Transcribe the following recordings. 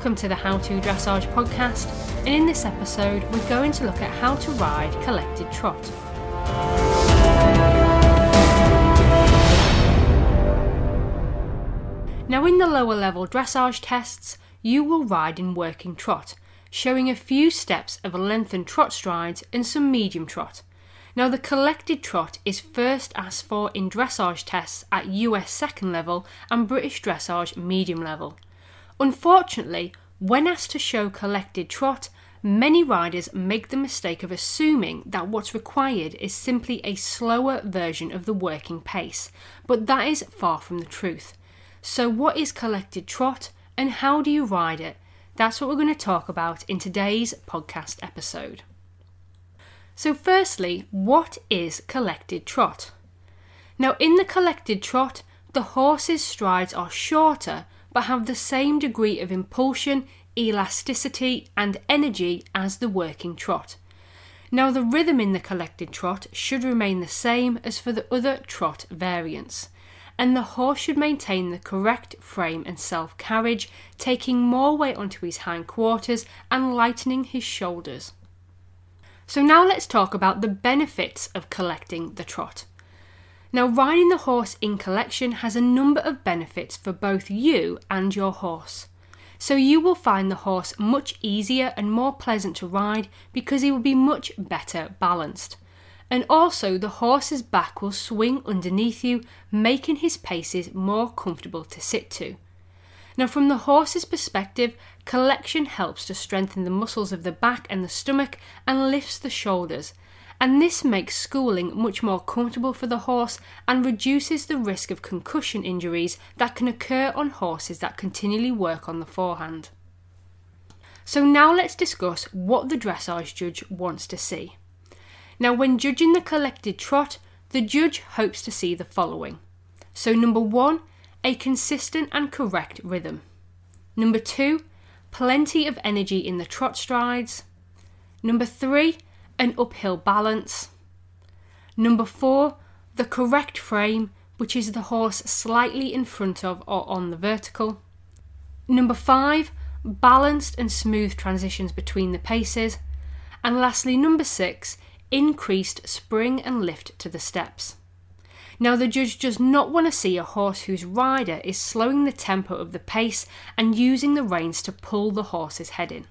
Welcome to the How to Dressage podcast, and in this episode we're going to look at how to ride collected trot. Now in the lower level dressage tests, you will ride in working trot, showing a few steps of lengthened trot strides and some medium trot. Now the collected trot is first asked for in dressage tests at US second level and British dressage medium level. Unfortunately, when asked to show collected trot, many riders make the mistake of assuming that what's required is simply a slower version of the working pace, but that is far from the truth. So what is collected trot and how do you ride it? That's what we're going to talk about in today's podcast episode. So firstly, what is collected trot? Now in the collected trot, the horse's strides are shorter but have the same degree of impulsion, elasticity and energy as the working trot. Now the rhythm in the collected trot should remain the same as for the other trot variants, and the horse should maintain the correct frame and self-carriage, taking more weight onto his hindquarters and lightening his shoulders. So now let's talk about the benefits of collecting the trot. Now riding the horse in collection has a number of benefits for both you and your horse. So you will find the horse much easier and more pleasant to ride because he will be much better balanced. And also the horse's back will swing underneath you, making his paces more comfortable to sit to. Now from the horse's perspective, collection helps to strengthen the muscles of the back and the stomach and lifts the shoulders. And this makes schooling much more comfortable for the horse and reduces the risk of concussion injuries that can occur on horses that continually work on the forehand. So now let's discuss what the dressage judge wants to see. Now when judging the collected trot, the judge hopes to see the following. So number 1, a consistent and correct rhythm. Number 2, plenty of energy in the trot strides. Number 3, an uphill balance. Number 4, the correct frame, which is the horse slightly in front of or on the vertical. Number 5, balanced and smooth transitions between the paces. And lastly, number 6, increased spring and lift to the steps. Now the judge does not want to see a horse whose rider is slowing the tempo of the pace and using the reins to pull the horse's head in.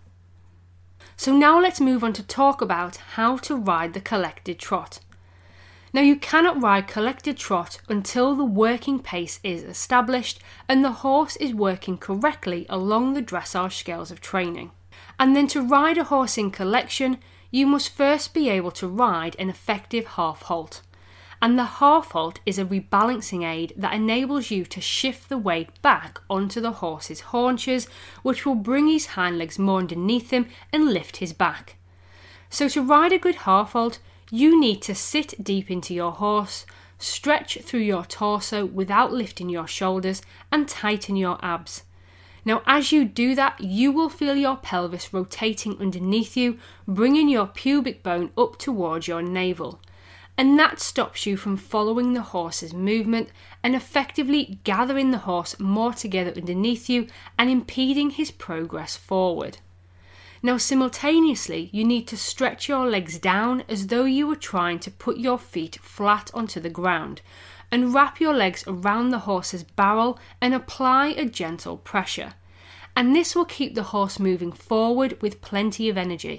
So now let's move on to talk about how to ride the collected trot. Now you cannot ride collected trot until the working pace is established and the horse is working correctly along the dressage scales of training. And then to ride a horse in collection, you must first be able to ride an effective half halt. And the half halt is a rebalancing aid that enables you to shift the weight back onto the horse's haunches, which will bring his hind legs more underneath him and lift his back. So to ride a good half halt, you need to sit deep into your horse, stretch through your torso without lifting your shoulders, and tighten your abs. Now as you do that, you will feel your pelvis rotating underneath you, bringing your pubic bone up towards your navel. And that stops you from following the horse's movement and effectively gathering the horse more together underneath you and impeding his progress forward. Now simultaneously, you need to stretch your legs down as though you were trying to put your feet flat onto the ground and wrap your legs around the horse's barrel and apply a gentle pressure. And this will keep the horse moving forward with plenty of energy.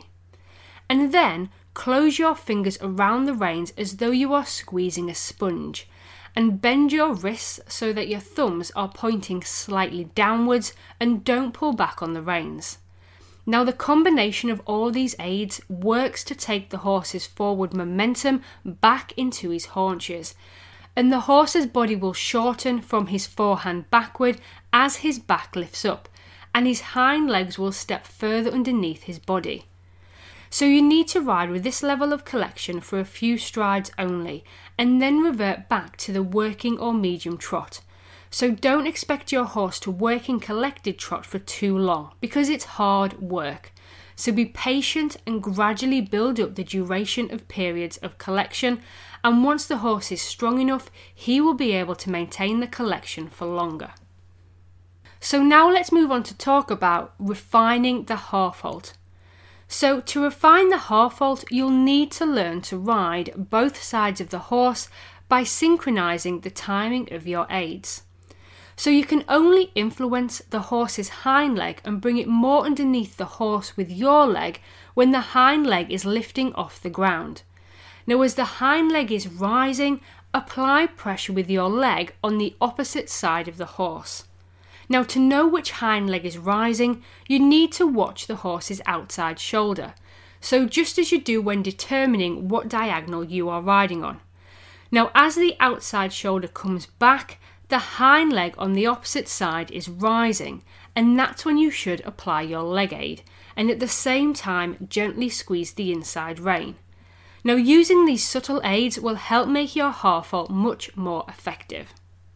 And then close your fingers around the reins as though you are squeezing a sponge, and bend your wrists so that your thumbs are pointing slightly downwards and don't pull back on the reins. Now the combination of all these aids works to take the horse's forward momentum back into his haunches, and the horse's body will shorten from his forehand backward as his back lifts up, and his hind legs will step further underneath his body. So you need to ride with this level of collection for a few strides only, and then revert back to the working or medium trot. So don't expect your horse to work in collected trot for too long, because it's hard work. So be patient and gradually build up the duration of periods of collection, and once the horse is strong enough, he will be able to maintain the collection for longer. So now let's move on to talk about refining the half halt. So to refine the half halt, you'll need to learn to ride both sides of the horse by synchronizing the timing of your aids. So you can only influence the horse's hind leg and bring it more underneath the horse with your leg when the hind leg is lifting off the ground. Now as the hind leg is rising, apply pressure with your leg on the opposite side of the horse. Now to know which hind leg is rising, you need to watch the horse's outside shoulder. So just as you do when determining what diagonal you are riding on. Now as the outside shoulder comes back, the hind leg on the opposite side is rising, and that's when you should apply your leg aid, and at the same time gently squeeze the inside rein. Now using these subtle aids will help make your half halt much more effective.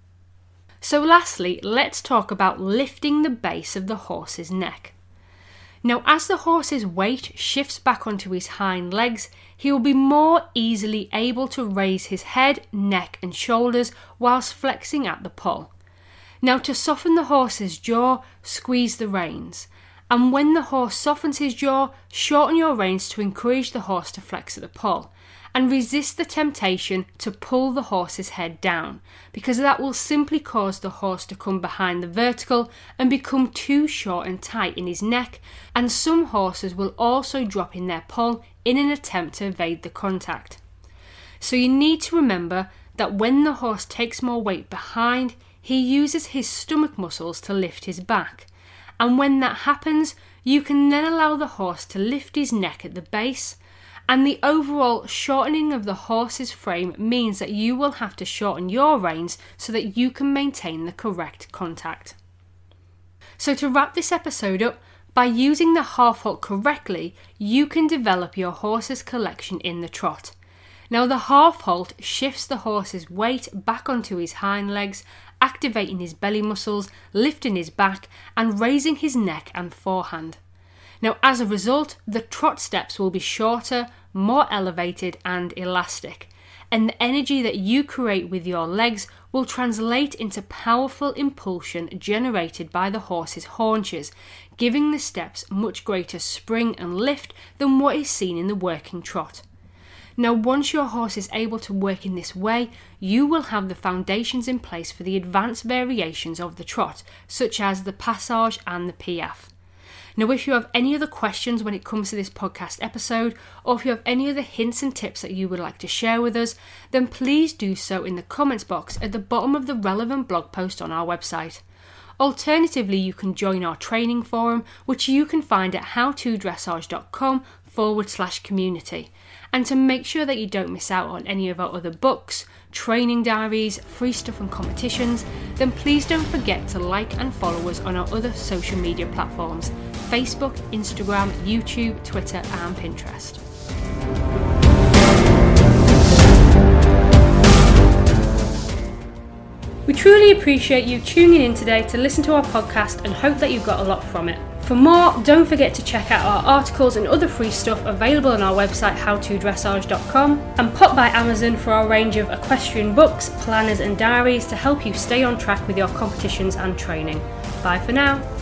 So lastly, let's talk about lifting the base of the horse's neck. Now as the horse's weight shifts back onto his hind legs, he will be more easily able to raise his head, neck and shoulders whilst flexing at the poll. Now to soften the horse's jaw, squeeze the reins. And when the horse softens his jaw, shorten your reins to encourage the horse to flex at the poll. And resist the temptation to pull the horse's head down, because that will simply cause the horse to come behind the vertical and become too short and tight in his neck, and some horses will also drop in their poll in an attempt to evade the contact. So you need to remember that when the horse takes more weight behind, he uses his stomach muscles to lift his back, and when that happens, you can then allow the horse to lift his neck at the base, and the overall shortening of the horse's frame means that you will have to shorten your reins so that you can maintain the correct contact. So to wrap this episode up, by using the half halt correctly, you can develop your horse's collection in the trot. Now the half halt shifts the horse's weight back onto his hind legs, activating his belly muscles, lifting his back and raising his neck and forehand. Now as a result, the trot steps will be shorter, more elevated and elastic, and the energy that you create with your legs will translate into powerful impulsion generated by the horse's haunches, giving the steps much greater spring and lift than what is seen in the working trot. Now once your horse is able to work in this way, you will have the foundations in place for the advanced variations of the trot, such as the passage and the piaffe. Now if you have any other questions when it comes to this podcast episode, or if you have any other hints and tips that you would like to share with us, then please do so in the comments box at the bottom of the relevant blog post on our website. Alternatively, you can join our training forum, which you can find at howtodressage.com/community. And to make sure that you don't miss out on any of our other books, training diaries, free stuff and competitions, then please don't forget to like and follow us on our other social media platforms: Facebook, Instagram, YouTube, Twitter and Pinterest. We truly appreciate you tuning in today to listen to our podcast and hope that you got a lot from it. For more, don't forget to check out our articles and other free stuff available on our website howtodressage.com, and pop by Amazon for our range of equestrian books, planners and diaries to help you stay on track with your competitions and training. Bye for now.